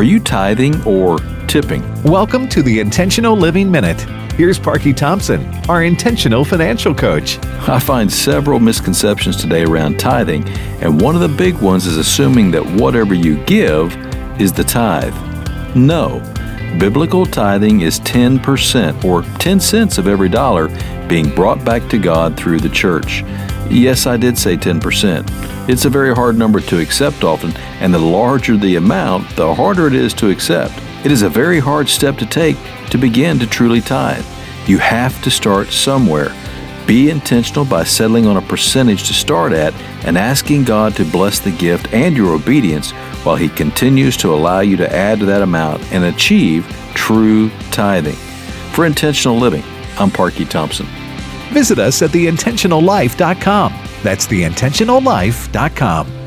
Are you tithing or tipping? Welcome to the Intentional Living Minute. Here's Parky Thompson, our intentional financial coach. I find several misconceptions today around tithing, and one of the big ones is assuming that whatever you give is the tithe. No. Biblical tithing is 10% or 10 cents of every dollar being brought back to God through the church. Yes, I did say 10%. It's a very hard number to accept often, and the larger the amount, the harder it is to accept. It is a very hard step to take to begin to truly tithe. You have to start somewhere. Be intentional by settling on a percentage to start at and asking God to bless the gift and your obedience while He continues to allow you to add to that amount and achieve true tithing. For Intentional Living, I'm Parky Thompson. Visit us at theintentionallife.com. That's theintentionallife.com.